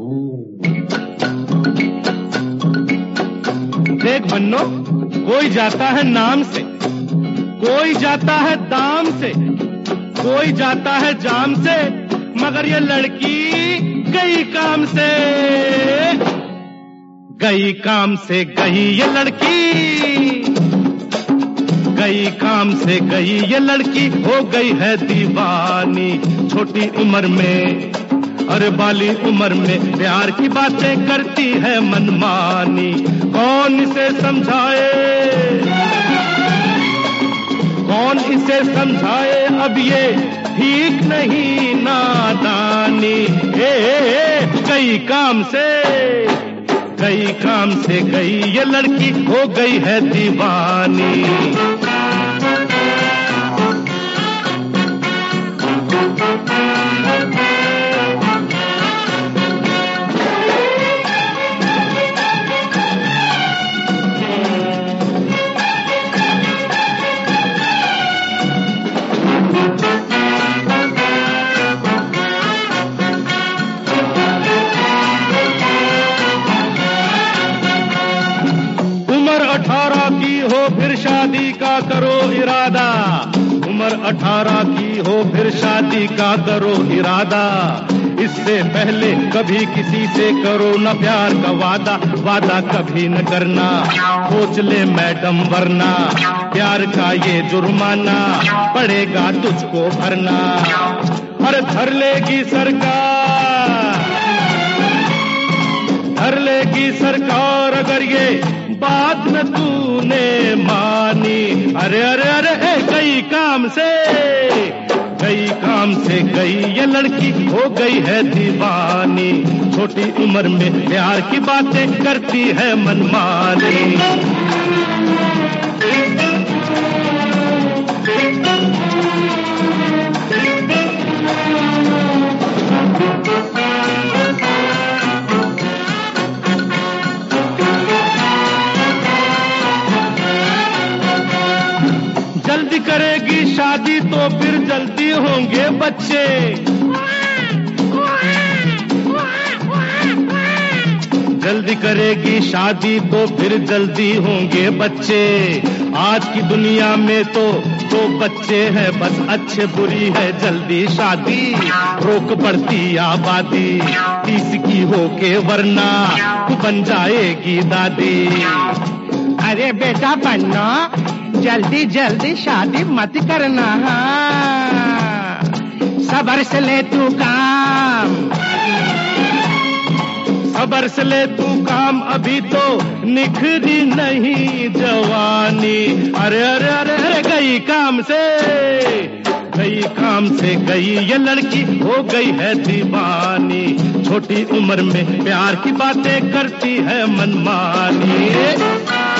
देख बन्नो, कोई जाता है नाम से, कोई जाता है दाम से, कोई जाता है जाम से, मगर ये लड़की गई काम से, गई काम से गई ये लड़की, गई काम से गई ये लड़की, हो गई है दीवानी छोटी उम्र में, अरे बाली उम्र में प्यार की बातें करती है मनमानी। कौन इसे समझाए, कौन इसे समझाए, अब ये ठीक नहीं नादानी। गई काम से, गई काम से गई ये लड़की, हो गई है दीवानी। उम्र 18 की हो फिर शादी का करो इरादा, उम्र 18 की हो फिर शादी का करो इरादा। इससे पहले कभी किसी से करो न प्यार का वादा, वादा कभी न करना, सोच ले मैडम वरना प्यार का ये जुर्माना पड़ेगा तुझको भरना। अरे धर लेगी सरकार, धर लेगी सरकार अगर ये बात न तूने मानी। अरे अरे अरे गई काम से, गई काम से गई ये लड़की, हो गई है दीवानी। छोटी उम्र में प्यार की बातें करती है मनमानी। जल्दी करेगी शादी तो फिर जल्दी होंगे बच्चे, जल्दी करेगी शादी तो फिर जल्दी होंगे बच्चे। आज की दुनिया में तो दो बच्चे हैं बस, अच्छे बुरी है जल्दी शादी, रोक पड़ती आबादी 30 की होके वरना तू बन जाएगी दादी। अरे बेटा बन्ना, जल्दी जल्दी शादी मत करना, सबर से ले तू काम, सबर से ले तू काम, अभी तो निखरी नहीं जवानी। अरे अरे अरे अरे गई काम से, गई काम से गई ये लड़की, हो गई है दीवानी। छोटी उम्र में प्यार की बातें करती है मनमानी।